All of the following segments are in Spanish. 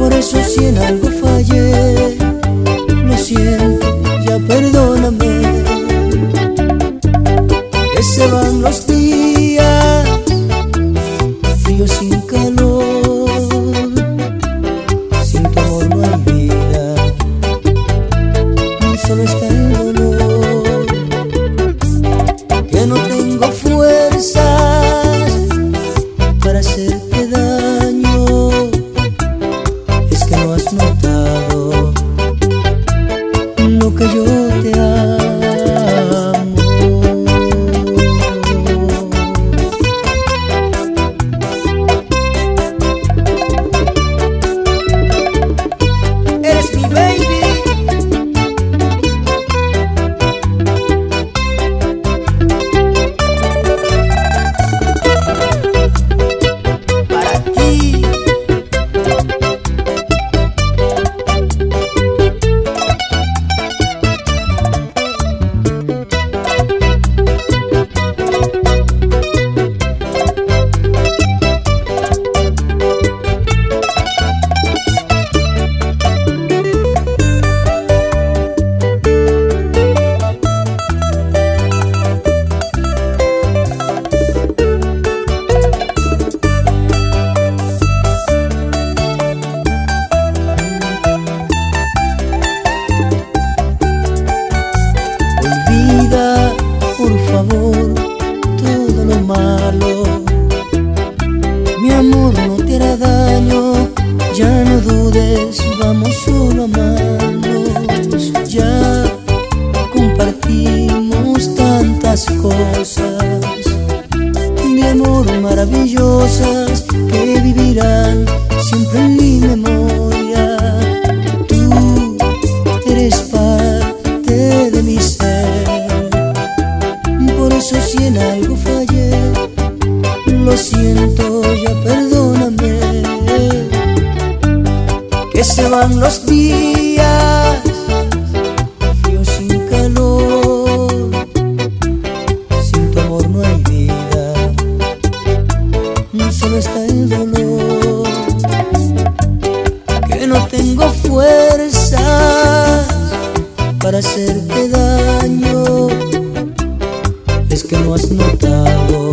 Por eso si en algo fallé, lo siento, ya perdóname. Que se van los días, frío sin calor, sin tu amor no hay vida, solo está el dolor. Que no tengo fuerzas para hacerte daño, es que no has notado lo que yo te amo. Eres mi baby, para ti. Olvida, por favor, todo lo malo. Mi amor no te hará daño, ya no dudes, vamos solo a amarnos. Ya compartimos tantas cosas, mi amor, maravillosas, que vivirán siempre en mi memoria. Tú eres parte de mi ser, por eso si en algo fallé, lo siento, ya perdóname. Que se van los días, frío sin calor, sin tu amor no hay vida, solo está el dolor. Que no tengo fuerzas para hacerte daño, es que no has notado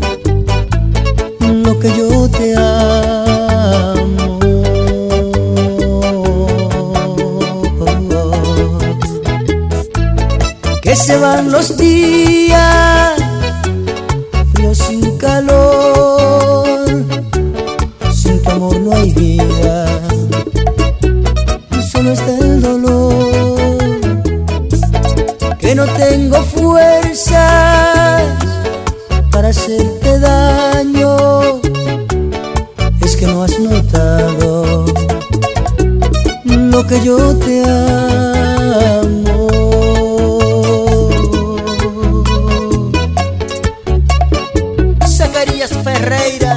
lo que yo te amo. Que se van los días, frío sin calor, sin tu amor no hay vida, solo está el dolor. Que no tengo fuerzas para hacerte daño, es que no has notado lo que yo te amo. Zacarías Ferreira.